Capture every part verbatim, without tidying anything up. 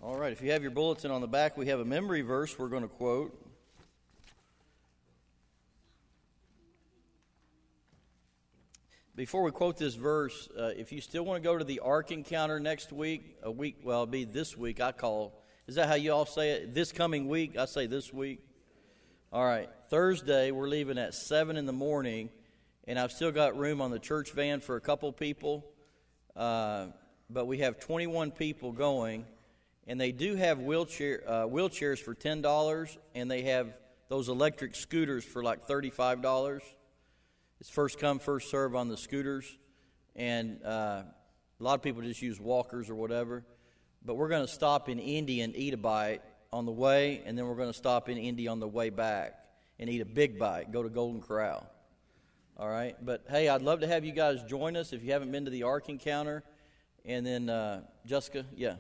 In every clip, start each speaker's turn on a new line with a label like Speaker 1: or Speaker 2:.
Speaker 1: All right, if you have your bulletin on the back, we have a memory verse we're going to quote. Before we quote this verse, uh, if you still want to go to the Ark Encounter next week, a week, well, it'll be this week, I call. Is that how you all say it? This coming week? I say this week. All right, Thursday, we're leaving at seven in the morning, and I've still got room on the church van for a couple people, uh, but we have twenty-one people going. And they do have wheelchair uh, wheelchairs for ten dollars, and they have those electric scooters for like thirty-five dollars. It's first come, first serve on the scooters. And uh, a lot of people just use walkers or whatever. But we're going to stop in Indy and eat a bite on the way, and then we're going to stop in Indy on the way back and eat a big bite, go to Golden Corral. All right? But, hey, I'd love to have you guys join us if you haven't been to the Ark Encounter. And then, uh, Jessica, yeah.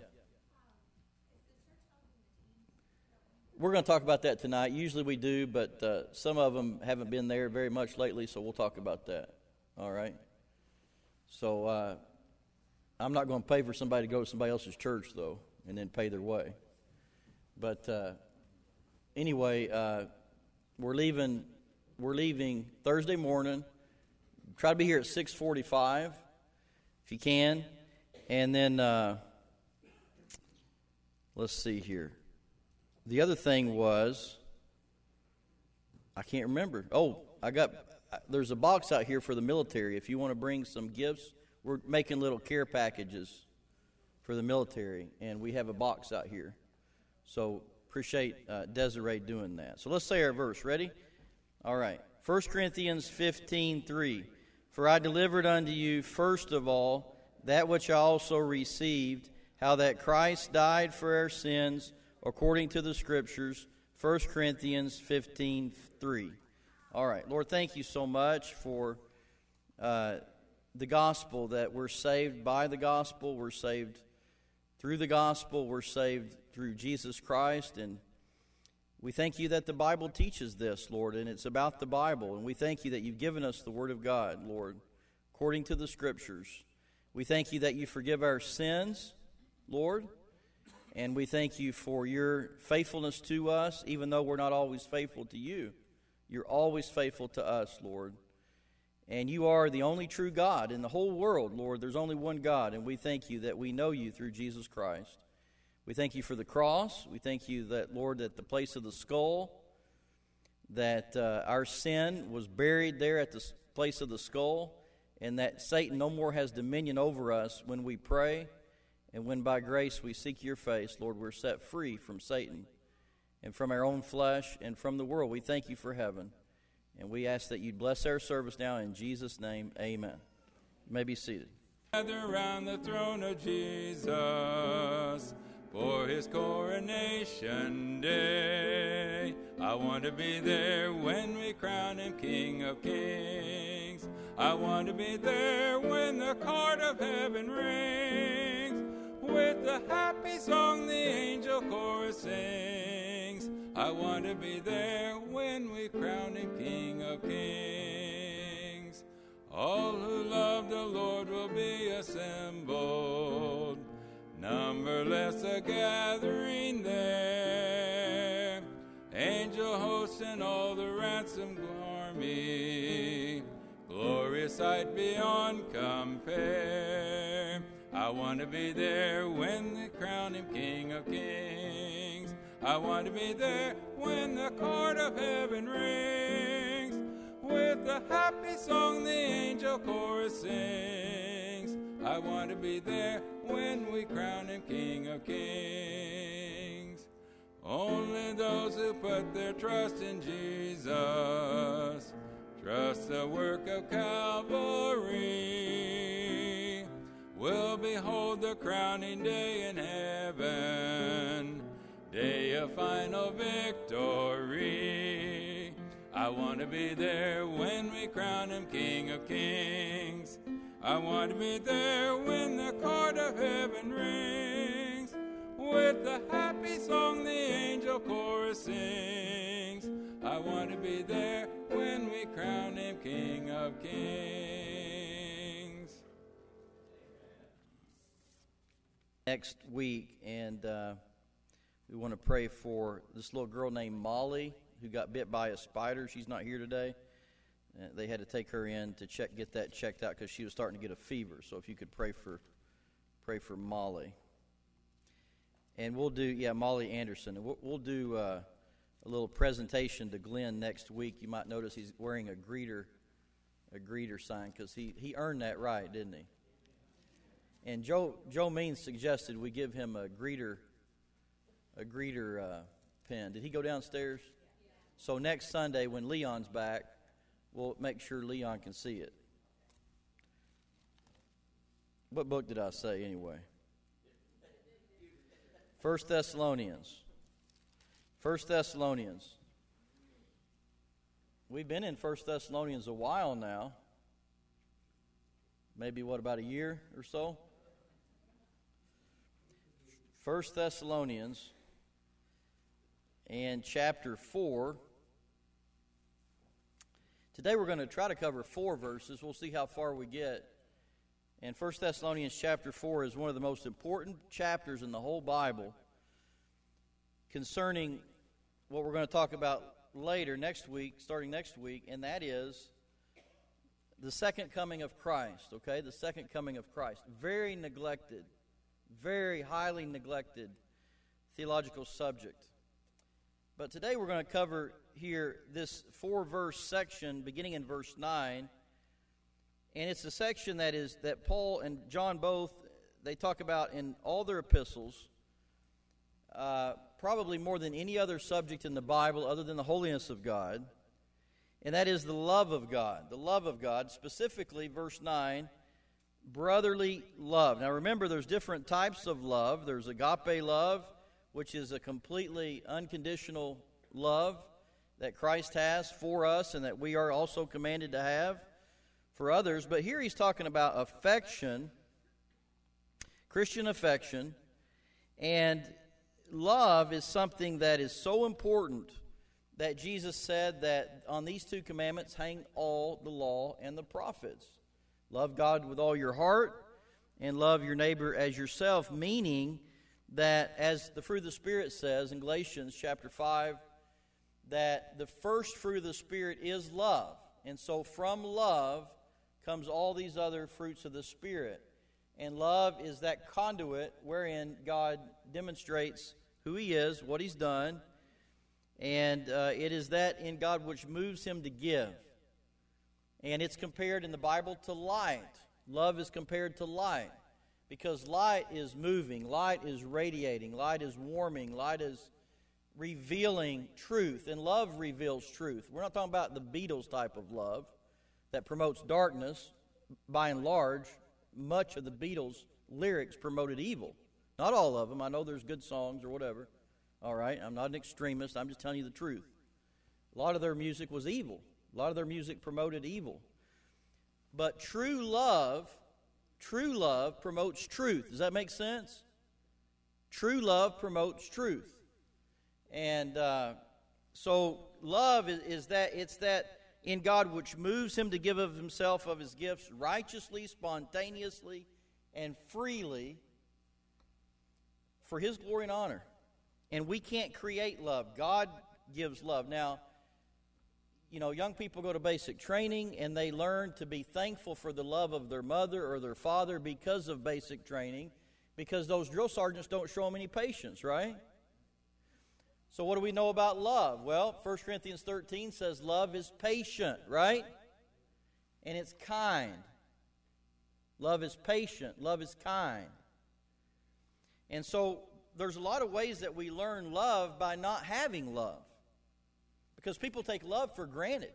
Speaker 1: We're going to talk about that tonight. Usually we do, but uh, some of them haven't been there very much lately, so we'll talk about that. All right? So uh, I'm not going to pay for somebody to go to somebody else's church, though, and then pay their way. But uh, anyway, uh, we're leaving. We're leaving Thursday morning. Try to be here at six forty-five, if you can, and then uh, let's see here. The other thing was, I can't remember. Oh, I got, there's a box out here for the military. If you want to bring some gifts, we're making little care packages for the military, and we have a box out here. So appreciate uh, Desiree doing that. So let's say our verse. Ready? All right. First Corinthians fifteen three. For I delivered unto you first of all that which I also received, how that Christ died for our sins, according to the Scriptures, First Corinthians fifteen three. All right, Lord, thank you so much for uh, the gospel, that we're saved by the gospel, we're saved through the gospel, we're saved through Jesus Christ, and we thank you that the Bible teaches this, Lord, and it's about the Bible, and we thank you that you've given us the Word of God, Lord, according to the Scriptures. We thank you that you forgive our sins, Lord, and we thank you for your faithfulness to us, even though we're not always faithful to you. You're always faithful to us, Lord. And you are the only true God in the whole world, Lord. There's only one God, and we thank you that we know you through Jesus Christ. We thank you for the cross. We thank you that, Lord, at the place of the skull, that uh, our sin was buried there at the place of the skull, and that Satan no more has dominion over us when we pray. And when by grace we seek your face, Lord, we're set free from Satan and from our own flesh and from the world. We thank you for heaven. And we ask that you'd bless our service now in Jesus' name. Amen. You may be seated.
Speaker 2: Gather around the throne of Jesus for his coronation day. I want to be there when we crown him King of Kings. I want to be there when the chord of heaven rings. With the happy song the angel chorus sings. I want to be there when we crown him King of Kings. All who love the Lord will be assembled, numberless a gathering there. Angel hosts and all the ransomed army, glorious sight beyond compare. I want to be there when they crown him King of Kings. I want to be there when the chord of heaven rings. With the happy song the angel chorus sings. I want to be there when we crown him King of Kings. Only those who put their trust in Jesus trust the work of Calvary, will behold the crowning day in heaven, day of final victory. I want to be there when we crown him King of Kings. I want to be there when the chord of heaven rings. With the happy song the angel chorus sings. I want to be there when we crown him King of Kings.
Speaker 1: Next week, and uh, We want to pray for this little girl named Molly who got bit by a spider. She's not here today. Uh, they had to take her in to check, get that checked out because she was starting to get a fever. So if you could pray for, pray for Molly. And we'll do, yeah, Molly Anderson. And we'll, we'll do uh, a little presentation to Glenn next week. You might notice he's wearing a greeter, a greeter sign because he he earned that right, didn't he? And Joe Joe Means suggested we give him a greeter, a greeter uh, pen. Did he go downstairs? So next Sunday when Leon's back, we'll make sure Leon can see it. What book did I say anyway? First Thessalonians. First Thessalonians. We've been in First Thessalonians a while now. Maybe, what, about a year or so? First Thessalonians and chapter four. Today we're going to try to cover four verses. We'll see how far we get. And First Thessalonians chapter four is one of the most important chapters in the whole Bible concerning what we're going to talk about later next week, starting next week, and that is the second coming of Christ, okay? The second coming of Christ. Very neglected, very highly neglected theological subject. But today we're going to cover here this four-verse section beginning in verse nine. And it's a section that is that Paul and John both, they talk about in all their epistles, uh, probably more than any other subject in the Bible other than the holiness of God. And that is the love of God. The love of God, specifically verse nine, brotherly love. Now remember, there's different types of love. There's agape love, which is a completely unconditional love that Christ has for us and that we are also commanded to have for others. But here he's talking about affection, Christian affection, and love is something that is so important that Jesus said that on these two commandments hang all the law and the prophets. Love God with all your heart and love your neighbor as yourself, meaning that, as the fruit of the Spirit says in Galatians chapter five, that the first fruit of the Spirit is love. And so from love comes all these other fruits of the Spirit. And love is that conduit wherein God demonstrates who He is, what He's done, and uh, it is that in God which moves Him to give. And it's compared in the Bible to light. Love is compared to light because light is moving, light is radiating, light is warming, light is revealing truth, and love reveals truth. We're not talking about the Beatles type of love that promotes darkness. By and large, much of the Beatles' lyrics promoted evil. Not all of them. I know there's good songs or whatever. All right, I'm not an extremist. I'm just telling you the truth. A lot of their music was evil. A lot of their music promoted evil. But true love, true love promotes truth. Does that make sense? True love promotes truth. And uh, so love is, is that, it's that in God which moves Him to give of Himself, of His gifts, righteously, spontaneously, and freely for His glory and honor. And we can't create love. God gives love. Now, you know, young people go to basic training and they learn to be thankful for the love of their mother or their father because of basic training, because those drill sergeants don't show them any patience, right? So what do we know about love? Well, First Corinthians thirteen says love is patient, right? And it's kind. Love is patient. Love is kind. And so there's a lot of ways that we learn love by not having love. Because people take love for granted.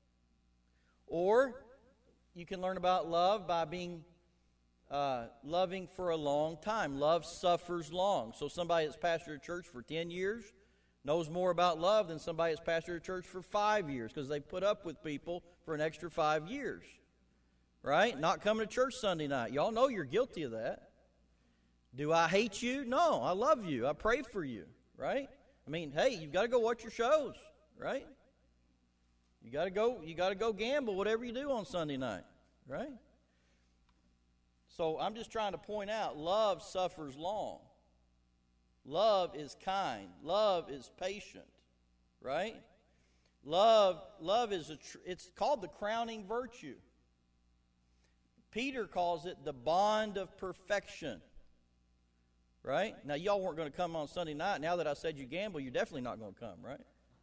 Speaker 1: Or you can learn about love by being uh, loving for a long time. Love suffers long. So somebody that's pastored a church for ten years knows more about love than somebody that's pastored a church for five years because they put up with people for an extra five years. Right? Not coming to church Sunday night. Y'all know you're guilty of that. Do I hate you? No, I love you. I pray for you. Right? I mean, hey, you've got to go watch your shows. Right? You got to go. You got to go gamble, whatever you do on Sunday night, right? So I'm just trying to point out, love suffers long. Love is kind. Love is patient, right? Love, love is a. Tr- it's called the crowning virtue. Peter calls it the bond of perfection, right? Now, y'all weren't going to come on Sunday night. Now that I said you gamble, you're definitely not going to come, right?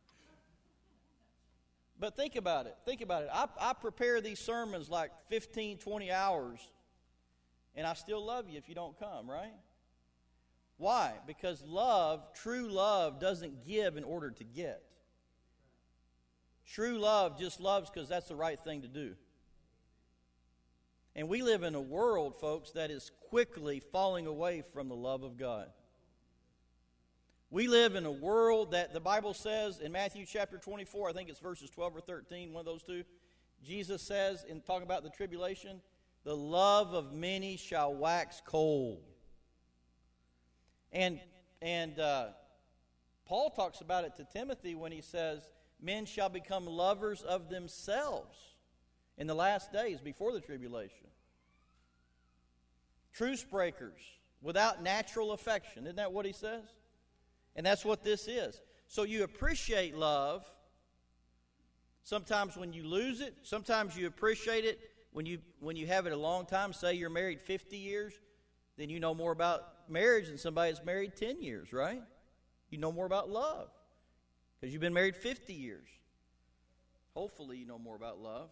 Speaker 1: But think about it. Think about it. I, I prepare these sermons like fifteen, twenty hours, and I still love you if you don't come, right? Why? Because love, true love, doesn't give in order to get. True love just loves because that's the right thing to do. And we live in a world, folks, that is quickly falling away from the love of God. We live in a world that the Bible says in Matthew chapter twenty-four, I think it's verses twelve or thirteen, one of those two, Jesus says, in talking about the tribulation, the love of many shall wax cold. And, and uh, Paul talks about it to Timothy when he says, men shall become lovers of themselves in the last days before the tribulation. Truce breakers without natural affection. Isn't that what he says? And that's what this is. So you appreciate love sometimes when you lose it. Sometimes you appreciate it when you when you have it a long time. Say you're married fifty years, then you know more about marriage than somebody that's married ten years, right? You know more about love because you've been married fifty years. Hopefully you know more about love.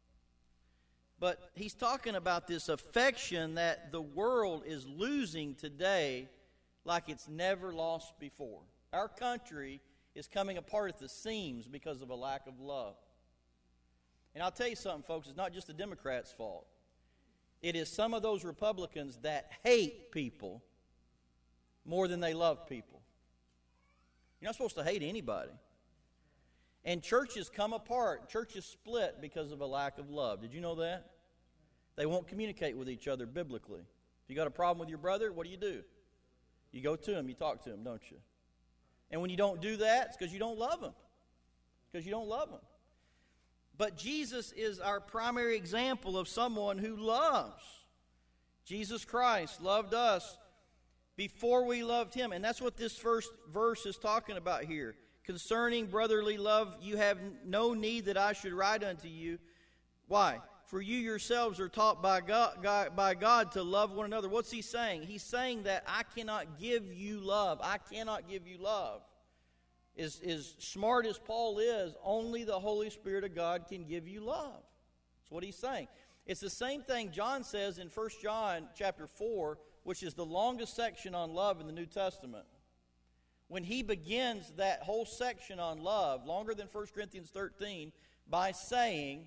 Speaker 1: But he's talking about this affection that the world is losing today like it's never lost before. Our country is coming apart at the seams because of a lack of love. And I'll tell you something, folks, it's not just the Democrats' fault. It is some of those Republicans that hate people more than they love people. You're not supposed to hate anybody. And churches come apart. Churches split because of a lack of love. Did you know that? They won't communicate with each other biblically. If you got a problem with your brother, what do you do? You go to him, you talk to him, don't you? And when you don't do that, it's because you don't love him. Because you don't love him. But Jesus is our primary example of someone who loves. Jesus Christ loved us before we loved him. And that's what this first verse is talking about here. Concerning brotherly love, you have no need that I should write unto you. Why? For you yourselves are taught by God, God, by God to love one another. What's he saying? He's saying that I cannot give you love. I cannot give you love. As, as smart as Paul is, only the Holy Spirit of God can give you love. That's what he's saying. It's the same thing John says in First John chapter four, which is the longest section on love in the New Testament. When he begins that whole section on love, longer than First Corinthians thirteen, by saying,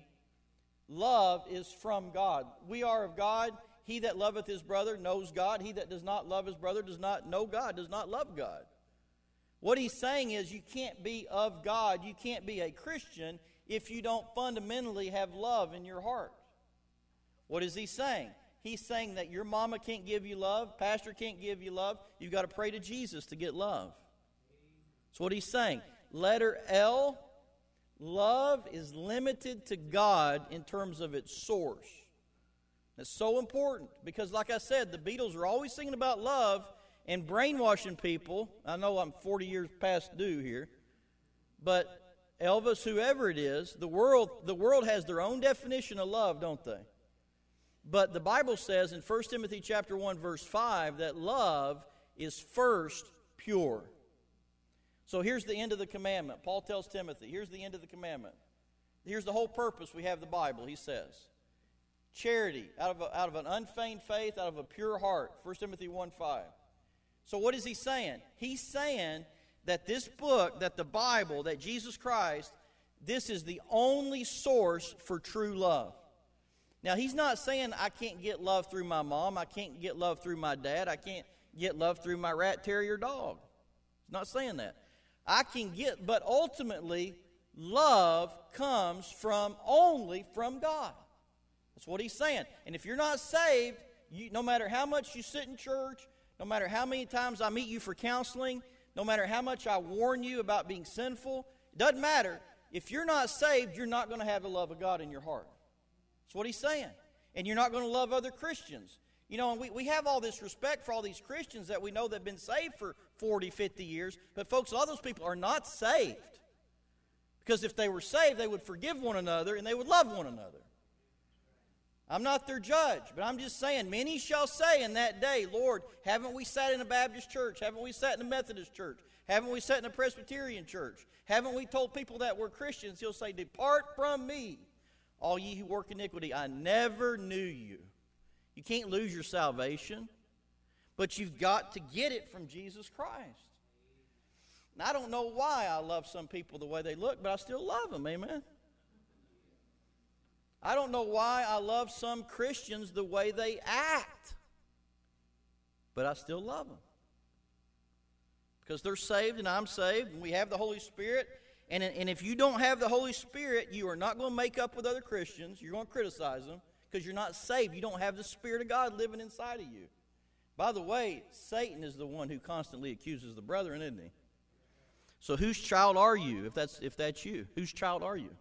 Speaker 1: love is from God. We are of God. He that loveth his brother knows God. He that does not love his brother does not know God, does not love God. What he's saying is you can't be of God, you can't be a Christian if you don't fundamentally have love in your heart. What is he saying? He's saying that your mama can't give you love, pastor can't give you love. You've got to pray to Jesus to get love. That's what he's saying. Letter L, love is limited to God in terms of its source. That's so important because, like I said, the Beatles are always singing about love and brainwashing people. I know I'm forty years past due here, but Elvis, whoever it is, the world, the world has their own definition of love, don't they? But the Bible says in First Timothy chapter one, verse five, that love is first pure. So here's the end of the commandment. Paul tells Timothy, here's the end of the commandment. Here's the whole purpose we have the Bible, he says. Charity, out of, a, out of an unfeigned faith, out of a pure heart. First Timothy one five. So what is he saying? He's saying that this book, that the Bible, that Jesus Christ, this is the only source for true love. Now, he's not saying I can't get love through my mom, I can't get love through my dad, I can't get love through my rat terrier dog. He's not saying that. I can get, but ultimately, love comes from only from God. That's what he's saying. And if you're not saved, you, no matter how much you sit in church, no matter how many times I meet you for counseling, no matter how much I warn you about being sinful, it doesn't matter. If you're not saved, you're not going to have the love of God in your heart. That's what he's saying. And you're not going to love other Christians You know, and we, we have all this respect for all these Christians that we know that have been saved for forty, fifty years. But folks, a lot of those people are not saved. Because if they were saved, they would forgive one another and they would love one another. I'm not their judge, but I'm just saying, many shall say in that day, Lord, haven't we sat in a Baptist church? Haven't we sat in a Methodist church? Haven't we sat in a Presbyterian church? Haven't we told people that we're Christians? He'll say, depart from me, all ye who work iniquity. I never knew you. You can't lose your salvation, but you've got to get it from Jesus Christ. And I don't know why I love some people the way they look, but I still love them, amen? I don't know why I love some Christians the way they act, but I still love them. Because they're saved and I'm saved and we have the Holy Spirit. And, and if you don't have the Holy Spirit, you are not going to make up with other Christians. You're going to criticize them because you're not saved. You don't have the Spirit of God living inside of you. By the way, Satan is the one who constantly accuses the brethren, isn't he? So whose child are you, if that's, if that's you? Whose child are you?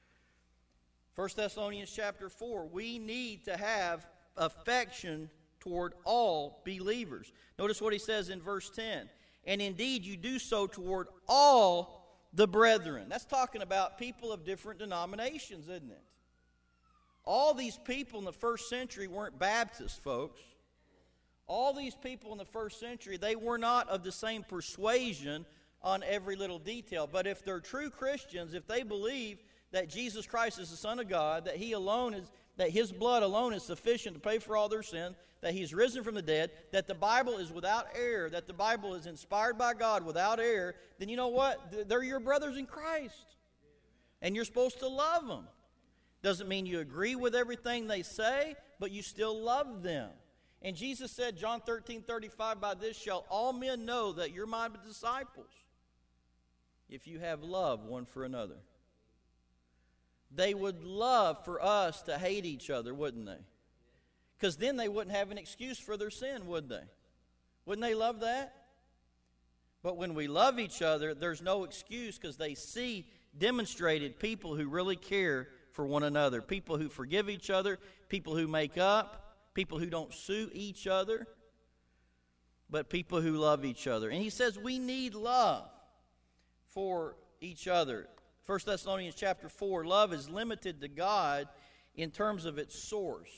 Speaker 1: First Thessalonians chapter four, we need to have affection toward all believers. Notice what he says in verse ten. And indeed you do so toward all the brethren. That's talking about people of different denominations, isn't it? All these people in the first century weren't Baptists, folks. All these people in the first century, they were not of the same persuasion on every little detail. But if they're true Christians, if they believe that Jesus Christ is the Son of God, that He alone is, that His blood alone is sufficient to pay for all their sin, that He's risen from the dead, that the Bible is without error, that the Bible is inspired by God without error, then you know what? They're your brothers in Christ. And you're supposed to love them. Doesn't mean you agree with everything they say, but you still love them. And Jesus said, John thirteen thirty-five, by this shall all men know that you're my disciples, if you have love one for another. They would love for us to hate each other, wouldn't they? Because then they wouldn't have an excuse for their sin, would they? Wouldn't they love that? But when we love each other, there's no excuse because they see demonstrated people who really care for one another, people who forgive each other, people who make up, people who don't sue each other, but people who love each other. And he says we need love for each other. First Thessalonians chapter four, love is limited to God in terms of its source.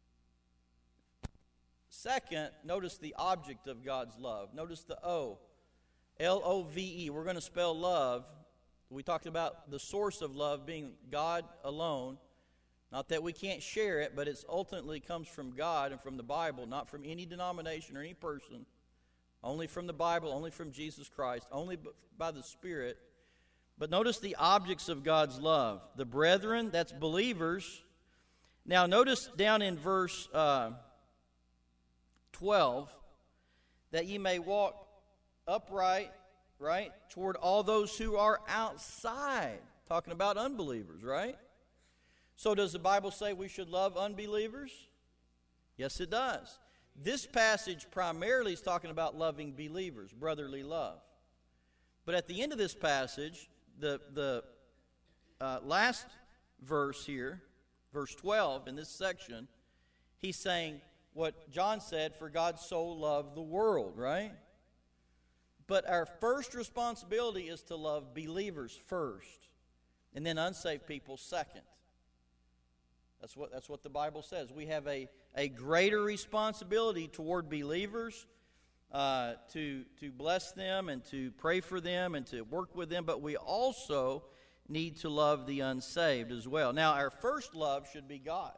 Speaker 1: Second, notice the object of God's love. Notice the O, L O V E. We're going to spell love. We talked about the source of love being God alone. Not that we can't share it, but it ultimately comes from God and from the Bible, not from any denomination or any person. Only from the Bible, only from Jesus Christ, only by the Spirit. But notice the objects of God's love. The brethren, that's believers. Now notice down in verse uh, twelve, that ye may walk upright, right, toward all those who are outside. Talking about unbelievers, right? So does the Bible say we should love unbelievers? Yes, it does. This passage primarily is talking about loving believers, brotherly love. But at the end of this passage, the, the uh, last verse here, verse twelve in this section, he's saying what John said, for God so loved the world, right? But our first responsibility is to love believers first, and then unsaved people second. That's what, that's what the Bible says. We have a, a greater responsibility toward believers uh, to, to bless them and to pray for them and to work with them, but we also need to love the unsaved as well. Now, our first love should be God.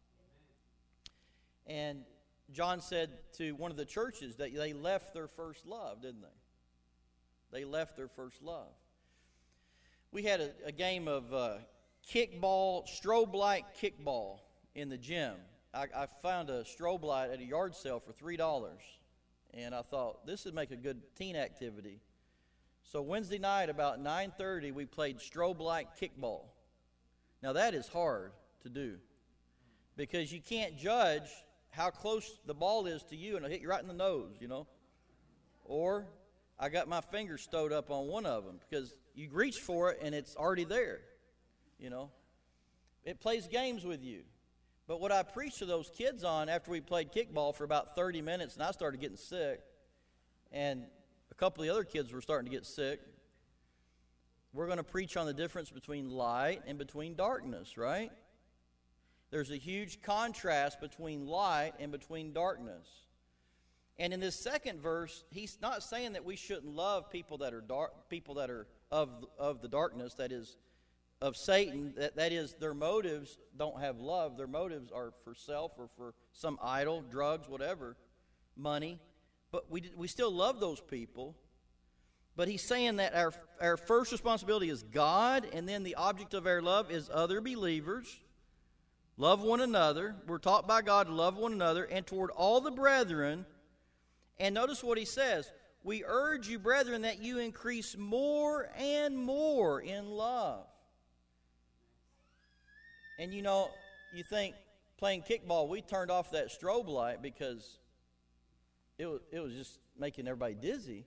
Speaker 1: And John said to one of the churches that they left their first love, didn't they? They left their first love. We had a, a game of uh, kickball, strobe light kickball in the gym. I, I found a strobe light at a yard sale for three dollars. And I thought, this would make a good teen activity. So Wednesday night about nine thirty, we played strobe light kickball. Now that is hard to do because you can't judge how close the ball is to you and it'll hit you right in the nose, you know. Or I got my finger stowed up on one of them because you reach for it and it's already there, you know. It plays games with you. But what I preached to those kids on after we played kickball for about thirty minutes, and I started getting sick, and a couple of the other kids were starting to get sick, we're going to preach on the difference between light and between darkness, right? There's a huge contrast between light and between darkness. And in this second verse, he's not saying that we shouldn't love people that are dark, people that are of of the darkness, that is, of Satan. That that is, their motives don't have love. Their motives are for self or for some idol, drugs, whatever, money. But we we still love those people. But he's saying that our our first responsibility is God, and then the object of our love is other believers. Love one another. We're taught by God to love one another, and toward all the brethren. And notice what he says. We urge you, brethren, that you increase more and more in love. And you know, you think playing kickball, we turned off that strobe light because it was, it was just making everybody dizzy.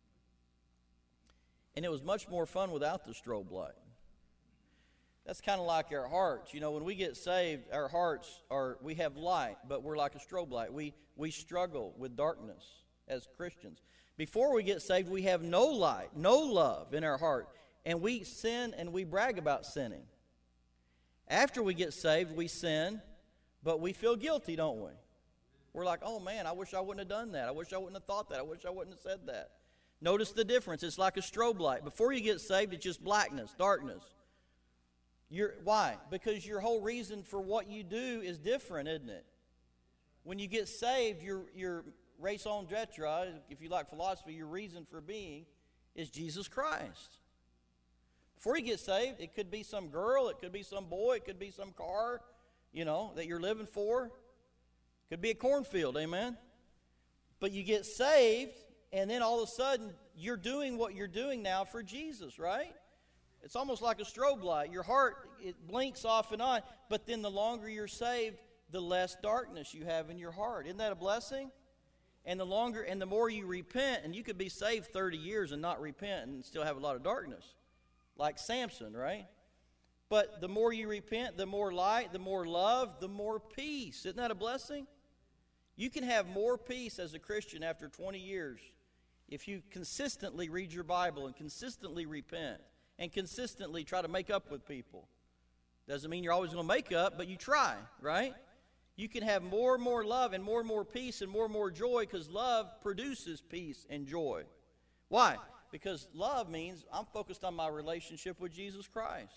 Speaker 1: And it was much more fun without the strobe light. That's kind of like our hearts. You know, when we get saved, our hearts are, we have light, but we're like a strobe light. We, we struggle with darkness as Christians. Before we get saved, we have no light, no love in our heart. And we sin and we brag about sinning. After we get saved, we sin, but we feel guilty, don't we? We're like, oh man, I wish I wouldn't have done that. I wish I wouldn't have thought that. I wish I wouldn't have said that. Notice the difference. It's like a strobe light. Before you get saved, it's just blackness, darkness. You're, why? Because your whole reason for what you do is different, isn't it? When you get saved, your your raison d'etre, if you like philosophy, your reason for being is Jesus Christ. Before you get saved, it could be some girl, it could be some boy, it could be some car, you know, that you're living for. It could be a cornfield, amen? But you get saved, and then all of a sudden, you're doing what you're doing now for Jesus, right? It's almost like a strobe light. Your heart, it blinks off and on, but then the longer you're saved, the less darkness you have in your heart. Isn't that a blessing? And the longer and the more you repent, and you could be saved thirty years and not repent and still have a lot of darkness, like Samson, right? But the more you repent, the more light, the more love, the more peace. Isn't that a blessing? You can have more peace as a Christian after twenty years if you consistently read your Bible and consistently repent and consistently try to make up with people. Doesn't mean you're always going to make up, but you try, right? You can have more and more love and more and more peace and more and more joy, because love produces peace and joy. Why? Because love means I'm focused on my relationship with Jesus Christ.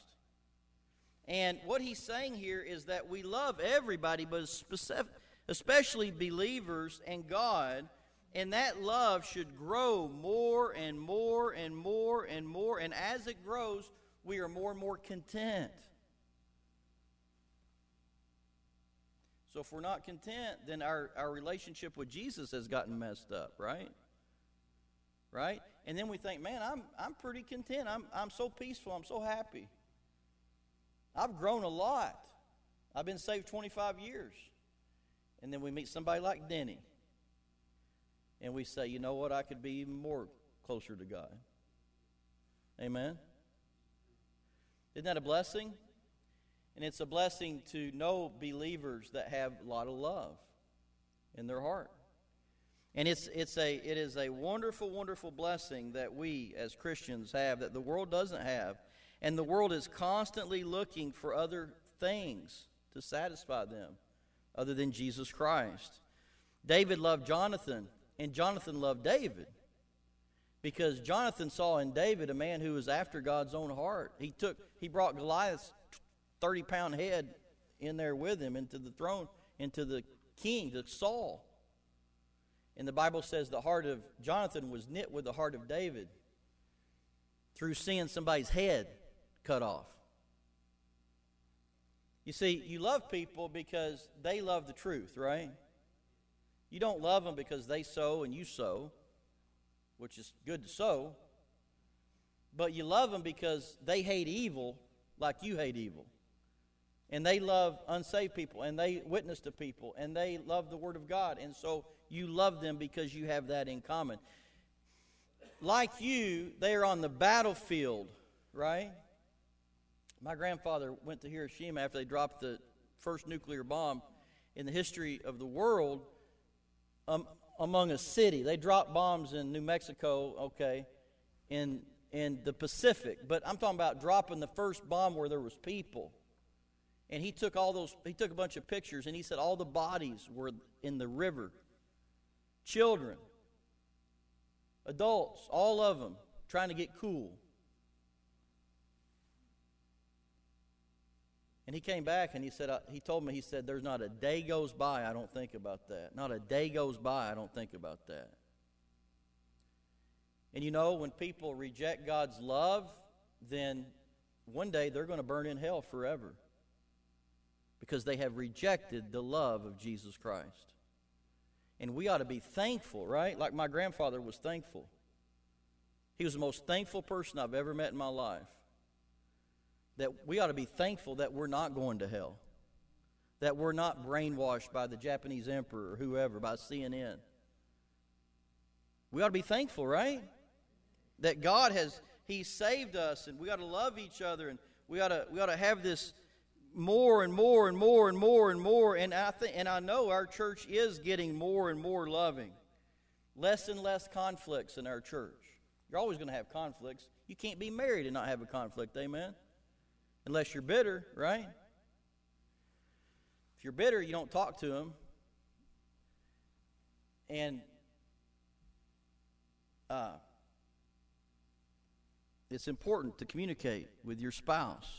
Speaker 1: And what he's saying here is that we love everybody, but specific, especially believers and God, and that love should grow more and more and more and more. And as it grows, we are more and more content. So if we're not content, then our, our relationship with Jesus has gotten messed up, right? Right? And then we think, man, I'm I'm pretty content. I'm I'm so peaceful. I'm so happy. I've grown a lot. I've been saved twenty-five years. And then we meet somebody like Denny. And we say, you know what, I could be even more closer to God. Amen? Isn't that a blessing? And it's a blessing to know believers that have a lot of love in their heart. And it's it's a it is a wonderful, wonderful blessing that we as Christians have that the world doesn't have. And the world is constantly looking for other things to satisfy them other than Jesus Christ. David loved Jonathan, and Jonathan loved David, because Jonathan saw in David a man who was after God's own heart. He took he brought Goliath's thirty-pound head in there with him into the throne, into the king, to Saul. And the Bible says the heart of Jonathan was knit with the heart of David through seeing somebody's head cut off. You see, you love people because they love the truth, right? You don't love them because they sow and you sow, which is good to sow. But you love them because they hate evil like you hate evil. And they love unsaved people, and they witness to people, and they love the Word of God. And so you love them because you have that in common. Like you, they are on the battlefield, right? My grandfather went to Hiroshima after they dropped the first nuclear bomb in the history of the world um, among a city. They dropped bombs in New Mexico, okay, in in the Pacific. But I'm talking about dropping the first bomb where there was people. And he took all those, he took a bunch of pictures, and he said all the bodies were in the river. Children, adults, all of them trying to get cool. And he came back and he said, uh, he told me, he said, there's not a day goes by I don't think about that. Not a day goes by I don't think about that. And you know, when people reject God's love, then one day they're going to burn in hell forever. Because they have rejected the love of Jesus Christ. And we ought to be thankful, right? Like my grandfather was thankful. He was the most thankful person I've ever met in my life. That we ought to be thankful that we're not going to hell. That we're not brainwashed by the Japanese emperor or whoever, by C N N. We ought to be thankful, right? That God has, He saved us, and we ought to love each other, and we ought to, we ought to have this more and more and more and more and more. And I think, and I know our church is getting more and more loving. Less and less conflicts in our church. You're always going to have conflicts. You can't be married and not have a conflict, amen? Unless you're bitter, right? If you're bitter, you don't talk to them. And uh, it's important to communicate with your spouse.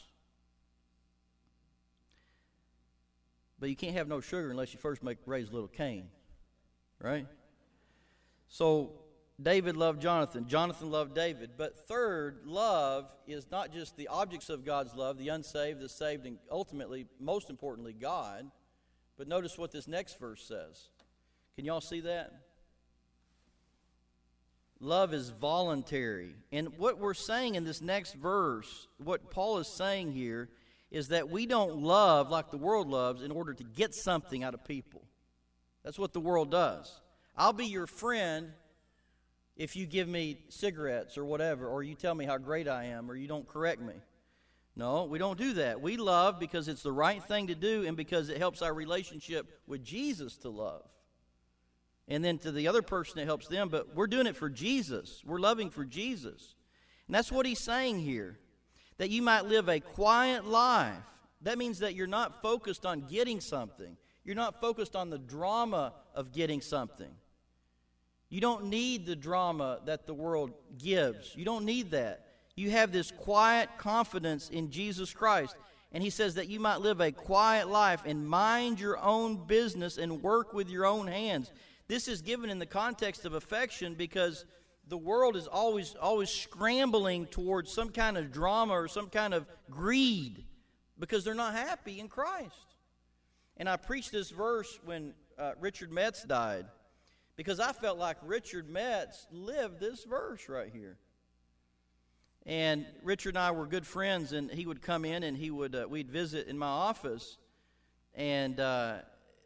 Speaker 1: But you can't have no sugar unless you first make raise little Cain, right? So David loved Jonathan. Jonathan loved David. But third, love is not just the objects of God's love, the unsaved, the saved, and ultimately, most importantly, God. But notice what this next verse says. Can y'all see that? Love is voluntary. And what we're saying in this next verse, what Paul is saying here, is that we don't love like the world loves in order to get something out of people. That's what the world does. I'll be your friend if you give me cigarettes or whatever, or you tell me how great I am, or you don't correct me. No, we don't do that. We love because it's the right thing to do and because it helps our relationship with Jesus to love. And then to the other person it helps them, but we're doing it for Jesus. We're loving for Jesus. And that's what he's saying here. That you might live a quiet life. That means that you're not focused on getting something. You're not focused on the drama of getting something. You don't need the drama that the world gives. You don't need that. You have this quiet confidence in Jesus Christ. And he says that you might live a quiet life and mind your own business and work with your own hands. This is given in the context of affection because the world is always always scrambling towards some kind of drama or some kind of greed because they're not happy in Christ. And I preached this verse when uh, Richard Metz died because I felt like Richard Metz lived this verse right here. And Richard and I were good friends, and he would come in and he would uh, we'd visit in my office, and uh,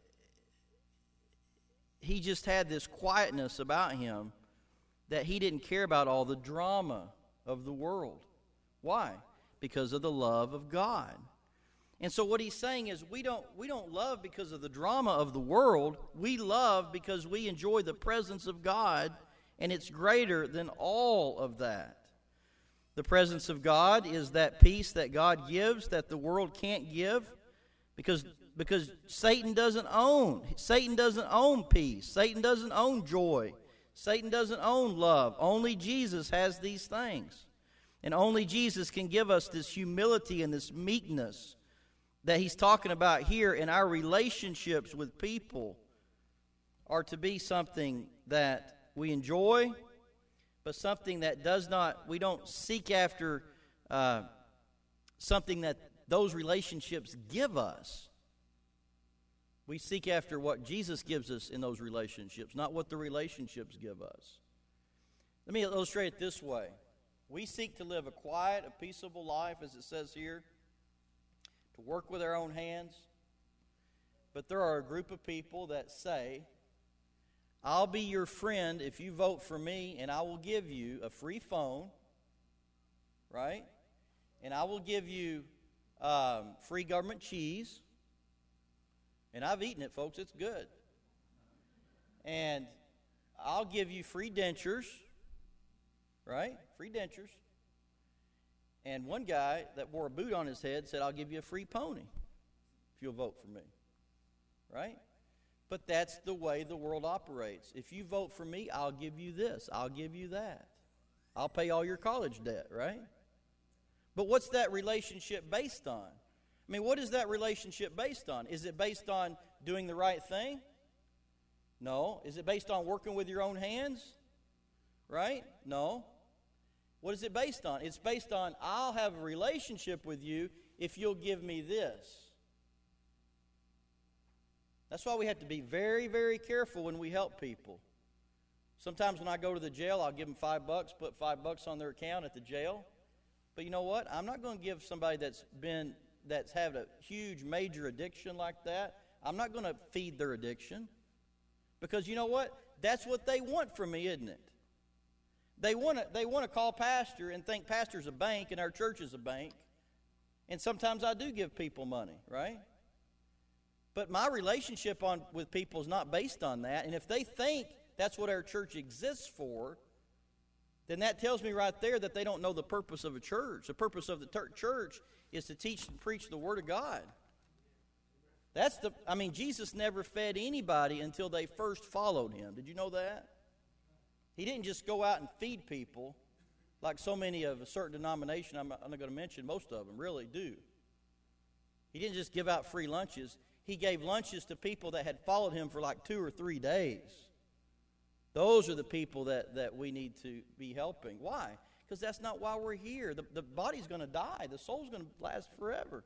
Speaker 1: he just had this quietness about him. That he didn't care about all the drama of the world. Why? Because of the love of God. And so what he's saying is we don't we don't love because of the drama of the world. We love because we enjoy the presence of God, and it's greater than all of that. The presence of God is that peace that God gives that the world can't give because because Satan doesn't own. Satan doesn't own peace. Satan doesn't own joy. Satan doesn't own love. Only Jesus has these things. And only Jesus can give us this humility and this meekness that he's talking about here. In our relationships with people are to be something that we enjoy, but something that does not, we don't seek after uh, something that those relationships give us. We seek after what Jesus gives us in those relationships, not what the relationships give us. Let me illustrate it this way. We seek to live a quiet, a peaceable life, as it says here, to work with our own hands. But there are a group of people that say, I'll be your friend if you vote for me, and I will give you a free phone, right? And I will give you um, free government cheese. And I've eaten it, folks. It's good. And I'll give you free dentures, right? Free dentures. And one guy that wore a boot on his head said, I'll give you a free pony if you'll vote for me, right? But that's the way the world operates. If you vote for me, I'll give you this. I'll give you that. I'll pay all your college debt, right? But what's that relationship based on? I mean, what is that relationship based on? Is it based on doing the right thing? No. Is it based on working with your own hands? Right? No. What is it based on? It's based on, I'll have a relationship with you if you'll give me this. That's why we have to be very, very careful when we help people. Sometimes when I go to the jail, I'll give them five bucks, put five bucks on their account at the jail. But you know what? I'm not going to give somebody that's been, that's had a huge, major addiction like that, I'm not going to feed their addiction. Because you know what? That's what they want from me, isn't it? They want to they want to call pastor and think pastor's a bank and our church is a bank. And sometimes I do give people money, right? But my relationship on with people is not based on that. And if they think that's what our church exists for, then that tells me right there that they don't know the purpose of a church. The purpose of the ter- church is to teach and preach the Word of God. That's the, I mean, Jesus never fed anybody until they first followed him. Did you know that? He didn't just go out and feed people like so many of a certain denomination, I'm not, I'm not going to mention, most of them really do. He didn't just give out free lunches. He gave lunches to people that had followed him for like two or three days. Those are the people that, that we need to be helping. Why? Because that's not why we're here. The, the body's going to die. The soul's going to last forever.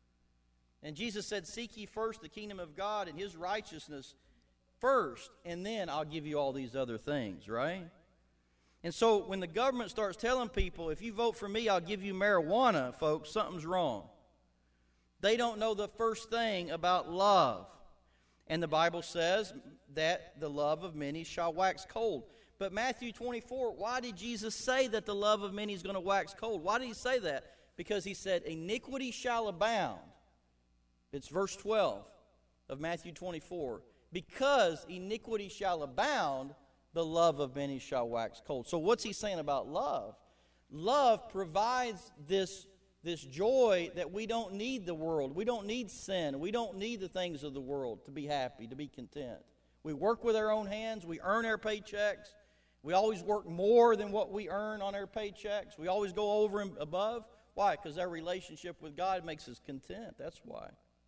Speaker 1: And Jesus said, seek ye first the kingdom of God and his righteousness first, and then I'll give you all these other things, right? And so when the government starts telling people, if you vote for me, I'll give you marijuana, folks, something's wrong. They don't know the first thing about love. And the Bible says that the love of many shall wax cold. But Matthew twenty-four, why did Jesus say that the love of many is going to wax cold? Why did he say that? Because he said, iniquity shall abound. It's verse twelve of Matthew twenty-four. Because iniquity shall abound, the love of many shall wax cold. So what's he saying about love? Love provides this, this joy that we don't need the world. We don't need sin. We don't need the things of the world to be happy, to be content. We work with our own hands. We earn our paychecks. We always work more than what we earn on our paychecks. We always go over and above. Why? Because our relationship with God makes us content. That's why.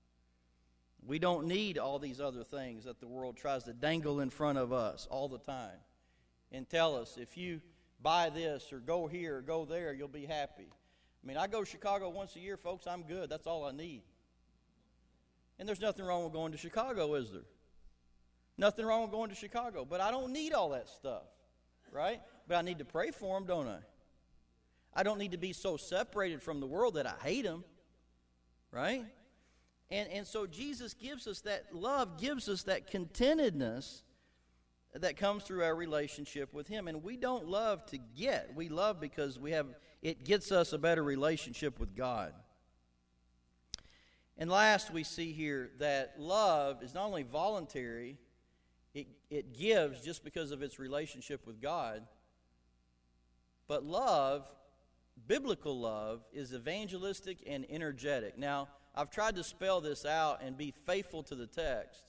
Speaker 1: We don't need all these other things that the world tries to dangle in front of us all the time and tell us, if you buy this or go here or go there, you'll be happy. I mean, I go to Chicago once a year, folks. I'm good. That's all I need. And there's nothing wrong with going to Chicago, is there? Nothing wrong with going to Chicago. But I don't need all that stuff, right? But I need to pray for them, don't I? I don't need to be so separated from the world that I hate them, right? And, and so Jesus gives us that love, gives us that contentedness that comes through our relationship with him. And we don't love to get. We love because we have, it gets us a better relationship with God. And last, we see here that love is not only voluntary, it, it gives just because of its relationship with God, but love, biblical love, is evangelistic and energetic. Now, I've tried to spell this out and be faithful to the text.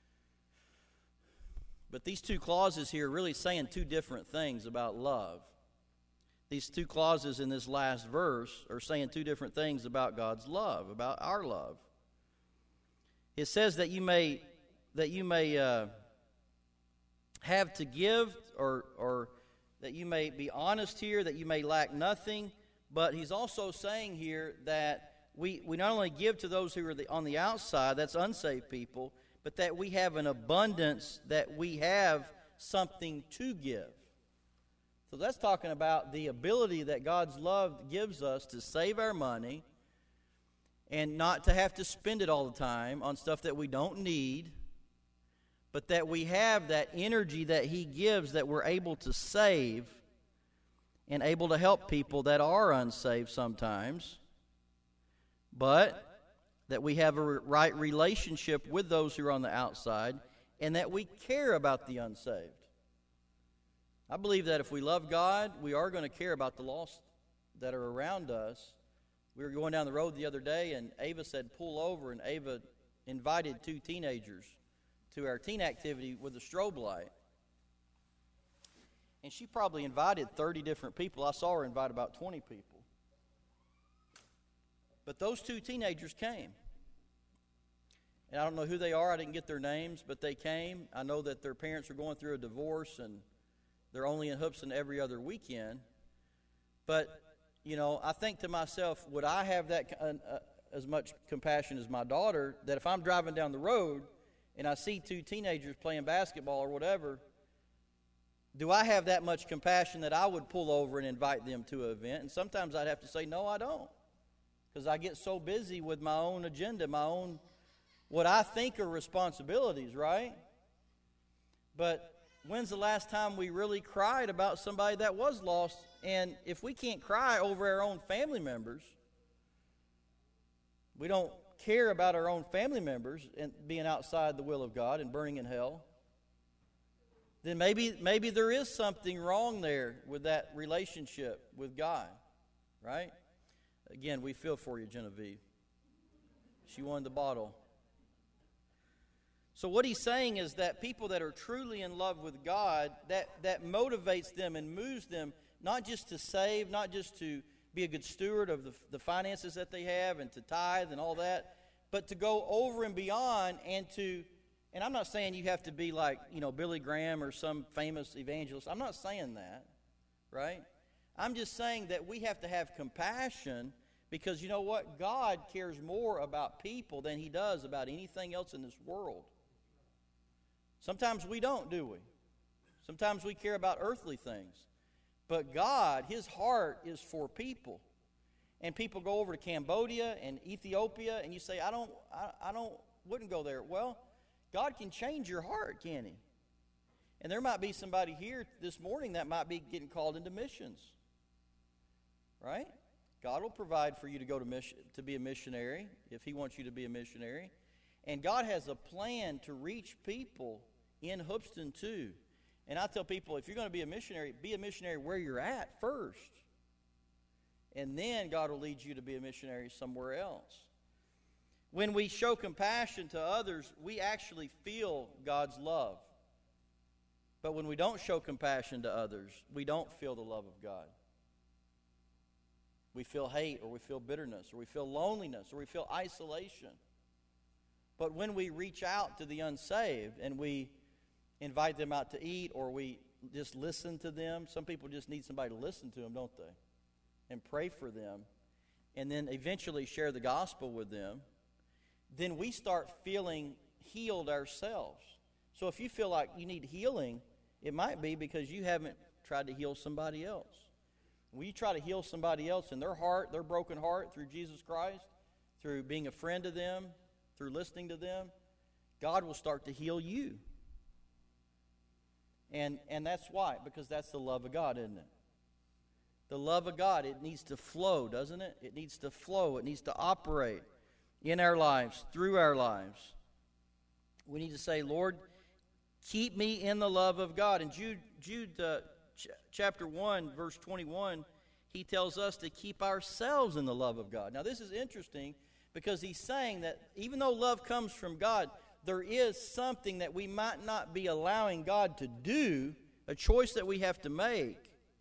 Speaker 1: But these two clauses here are really saying two different things about love. These two clauses in this last verse are saying two different things about God's love, about our love. It says that you may that you may uh, have to give, or or that you may be honest here, that you may lack nothing. But he's also saying here that We, we not only give to those who are the, on the outside, that's unsaved people, but that we have an abundance, that we have something to give. So that's talking about the ability that God's love gives us to save our money and not to have to spend it all the time on stuff that we don't need, but that we have that energy that he gives that we're able to save and able to help people that are unsaved sometimes. But that we have a right relationship with those who are on the outside, and that we care about the unsaved. I believe that if we love God, we are going to care about the lost that are around us. We were going down the road the other day, and Ava said, pull over, and Ava invited two teenagers to our teen activity with a strobe light. And she probably invited thirty different people. I saw her invite about twenty people. But those two teenagers came. And I don't know who they are. I didn't get their names, but they came. I know that their parents are going through a divorce, and they're only in Hoopeston every other weekend. But, you know, I think to myself, would I have that uh, uh, as much compassion as my daughter, that if I'm driving down the road and I see two teenagers playing basketball or whatever, do I have that much compassion that I would pull over and invite them to an event? And sometimes I'd have to say, no, I don't. Because I get so busy with my own agenda, my own, what I think are responsibilities, right? But when's the last time we really cried about somebody that was lost? And if we can't cry over our own family members, we don't care about our own family members and being outside the will of God and burning in hell, then maybe maybe there is something wrong there with that relationship with God, right? Again, we feel for you, Genevieve. She won the bottle. So what he's saying is that people that are truly in love with God, that, that motivates them and moves them not just to save, not just to be a good steward of the, the finances that they have and to tithe and all that, but to go over and beyond and to, and I'm not saying you have to be like, you know, Billy Graham or some famous evangelist. I'm not saying that, right? I'm just saying that we have to have compassion because, you know what? God cares more about people than he does about anything else in this world. Sometimes we don't, do we? Sometimes we care about earthly things. But God, his heart is for people. And people go over to Cambodia and Ethiopia, and you say, I don't, I, I don't, wouldn't go there. Well, God can change your heart, can he? And there might be somebody here this morning that might be getting called into missions. Right? God will provide for you to go to mission, to be a missionary if he wants you to be a missionary. And God has a plan to reach people in Hoopeston too. And I tell people, if you're going to be a missionary, be a missionary where you're at first. And then God will lead you to be a missionary somewhere else. When we show compassion to others, we actually feel God's love. But when we don't show compassion to others, we don't feel the love of God. We feel hate, or we feel bitterness, or we feel loneliness, or we feel isolation. But when we reach out to the unsaved and we invite them out to eat, or we just listen to them, some people just need somebody to listen to them, don't they? And pray for them, and then eventually share the gospel with them, then we start feeling healed ourselves. So if you feel like you need healing, it might be because you haven't tried to heal somebody else. When you try to heal somebody else in their heart, their broken heart, through Jesus Christ, through being a friend to them, through listening to them, God will start to heal you. And and that's why, because that's the love of God, isn't it? The love of God, it needs to flow, doesn't it? It needs to flow. It needs to operate in our lives, through our lives. We need to say, Lord, keep me in the love of God. In Jude, Jude uh, ch- chapter one, verse twenty-one, he tells us to keep ourselves in the love of God. Now, this is interesting because he's saying that even though love comes from God, there is something that we might not be allowing God to do, a choice that we have to make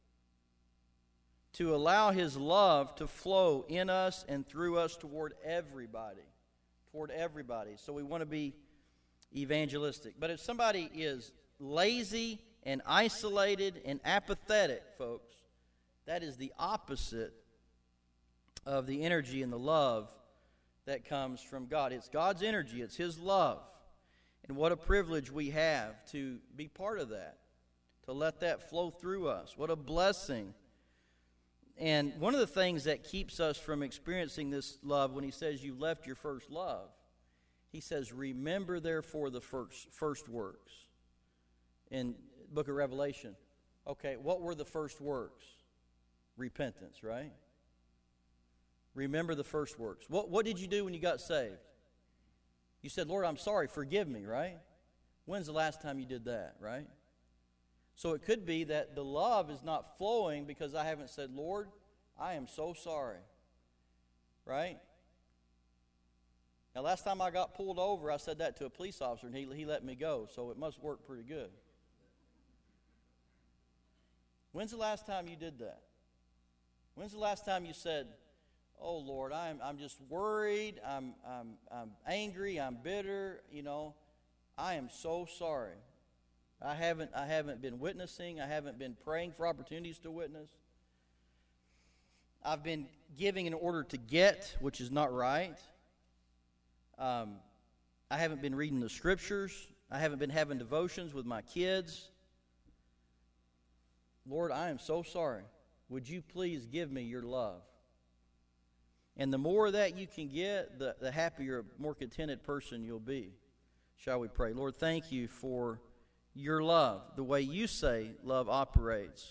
Speaker 1: to allow his love to flow in us and through us toward everybody. Toward everybody. So we want to be evangelistic. But if somebody is lazy and isolated and apathetic, folks, that is the opposite of the energy and the love that comes from God. It's God's energy. It's his love. And what a privilege we have to be part of that, to let that flow through us. What a blessing. And one of the things that keeps us from experiencing this love, when he says you've left your first love, he says, remember therefore the first, first works. In the book of Revelation, okay, what were the first works? Repentance, right? remember the first works. What, what did you do when you got saved? You said, Lord, I'm sorry, forgive me, right? When's the last time you did that, right? So it could be that the love is not flowing because I haven't said, Lord, I am so sorry, right? Now, last time I got pulled over, I said that to a police officer, and he, he let me go, so it must work pretty good. When's the last time you did that? When's the last time you said, oh, Lord, I'm, I'm just worried, I'm, I'm, I'm angry, I'm bitter, you know, I am so sorry. I haven't, I haven't been witnessing, I haven't been praying for opportunities to witness. I've been giving in order to get, which is not right. Um, I haven't been reading the scriptures. I haven't been having devotions with my kids. Lord, I am so sorry. Would you please give me your love? And the more that you can get, the, the happier, more contented person you'll be. Shall we pray? Lord, thank you for your love, the way you say love operates.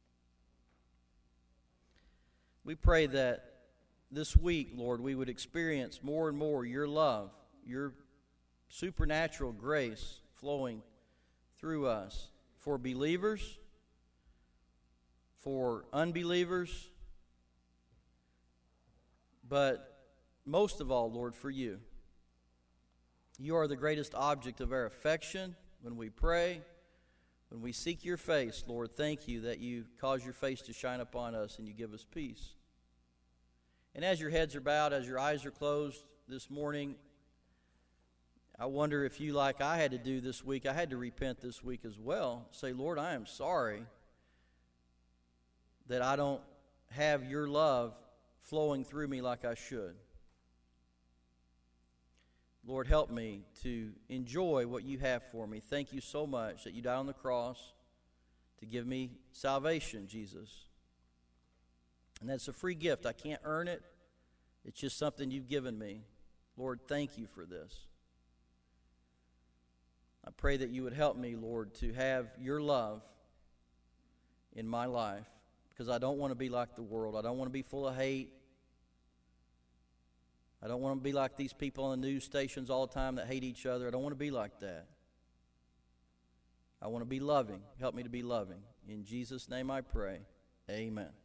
Speaker 1: We pray that this week, Lord, we would experience more and more your love, your supernatural grace flowing through us for believers, for unbelievers, but most of all, Lord, for you. You are the greatest object of our affection when we pray, when we seek your face. Lord, thank you that you cause your face to shine upon us and you give us peace. And as your heads are bowed, as your eyes are closed this morning, I wonder if you, like I had to do this week, I had to repent this week as well. Say, Lord, I am sorry that I don't have your love flowing through me like I should. Lord, help me to enjoy what you have for me. Thank you so much that you died on the cross to give me salvation, Jesus. And that's a free gift. I can't earn it. It's just something you've given me. Lord, thank you for this. I pray that you would help me, Lord, to have your love in my life, because I don't want to be like the world. I don't want to be full of hate. I don't want to be like these people on the news stations all the time that hate each other. I don't want to be like that. I want to be loving. Help me to be loving. In Jesus' name I pray. Amen.